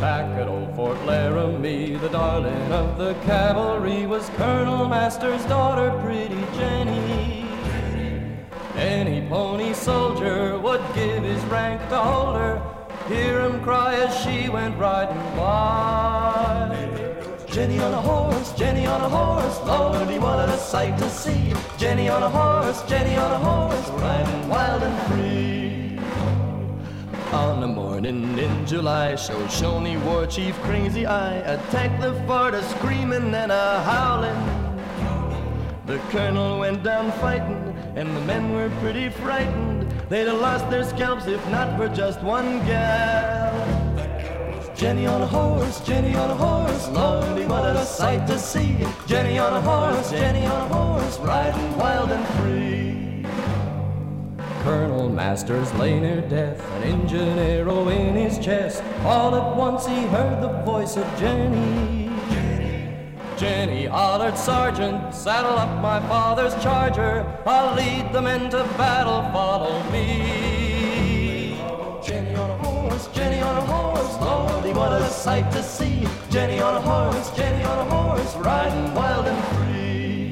Back at old Fort Laramie, the darling of the cavalry was Colonel Masters' daughter, pretty Jenny. Any pony soldier would give his rank to hold her, hear him cry as she went riding by. Jenny on a horse, Jenny on a horse, Lordy, what a sight to see. Jenny on a horse, Jenny on a horse, riding wild and free. On a morning in July, Shoshone War Chief Crazy Eye attacked the fort, a screaming and a howling. The colonel went down fighting, and the men were pretty frightened. They'd have lost their scalps if not for just one gal. Jenny on a horse, Jenny on a horse, Lordy, what a sight to see. Jenny on a horse, Jenny on a horse, riding wild and free. Colonel Masters lay near death, an Injun arrow in his chest. All at once he heard the voice of Jenny. Jenny hollered, Sergeant, saddle up my father's charger. I'll lead the men to battle, follow me. Jenny on a horse, Jenny on a horse, Lordy, what a sight to see. Jenny on a horse, Jenny on a horse, riding wild and free.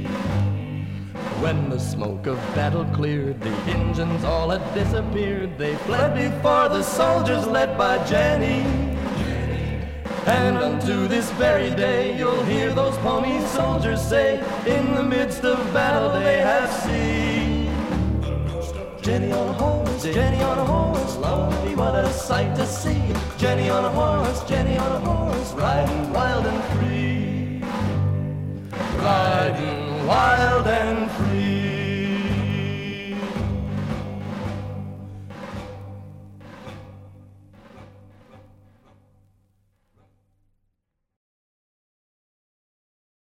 When the smoke of battle cleared, the Injuns all had disappeared. They fled before the soldiers led by Jenny. And unto this very day, you'll hear those pony soldiers say, in the midst of battle they have seen Jenny on a horse, Jenny on a horse, Lordy, what a sight to see. Jenny on a horse, Jenny on a horse, riding wild and free. Riding wild and free.